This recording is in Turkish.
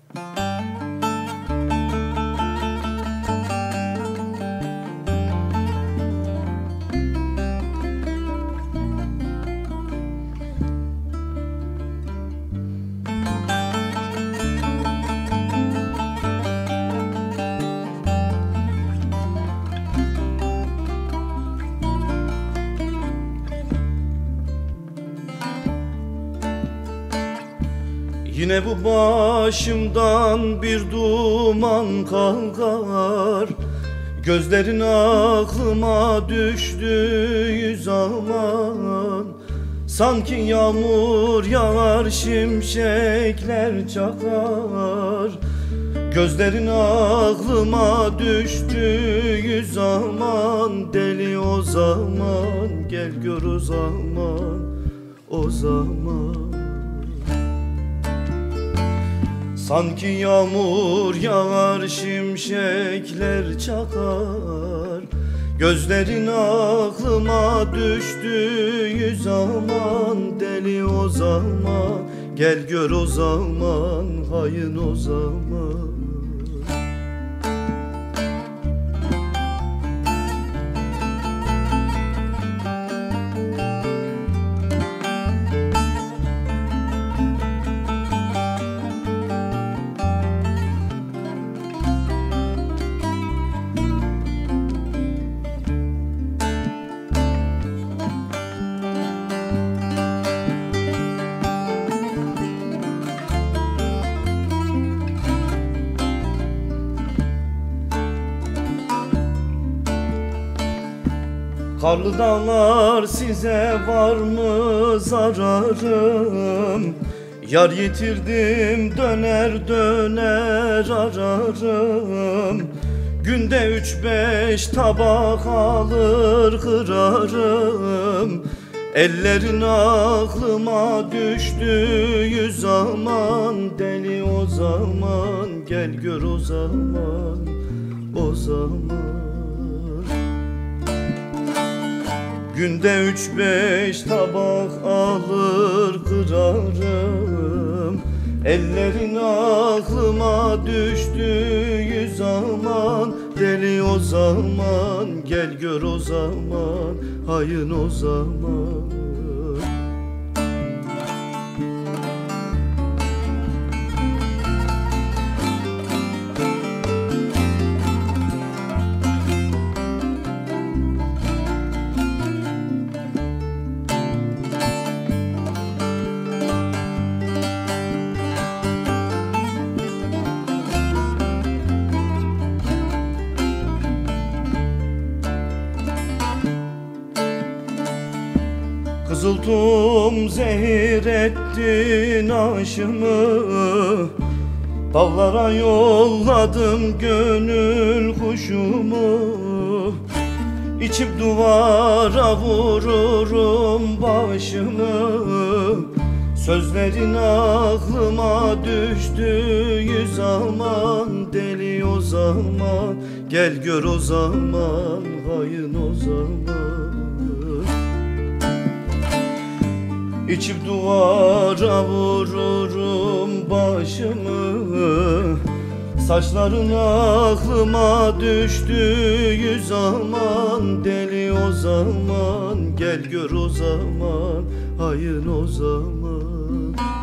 Yine bu başımdan bir duman kalkar, gözlerin aklıma düştüğü zaman sanki yağmur yağar, şimşekler çakar. Gözlerin aklıma düştüğü zaman, deli o zaman, gel gör o zaman, o zaman. Sanki yağmur yağar, şimşekler çakar. Gözlerin aklıma düştüğü zaman, deli o zaman, gel gör o zaman, hayın o zaman. Karlı dağlar size var mı zararım? Yar yitirdim, döner döner ararım. Günde 3-5 tabak alır kırarım. Ellerin aklıma düştüğü zaman, deli o zaman, gel gör o zaman, o zaman. Günde 3-5 tabak alır kırarım. Ellerin aklıma düştüğü zaman, deli o zaman, gel gör o zaman, hayın o zaman. Kızıltum zehir ettin aşımı, dağlara yolladım gönül kuşumu. İçip duvara vururum başımı. Sözlerin aklıma düştüğü zaman, deli o zaman, gel gör o zaman, hayın o zaman. İçip duvara vururum başımı. Saçların aklıma düştüğü zaman, deli o zaman, gel gör o zaman, hayın o zaman.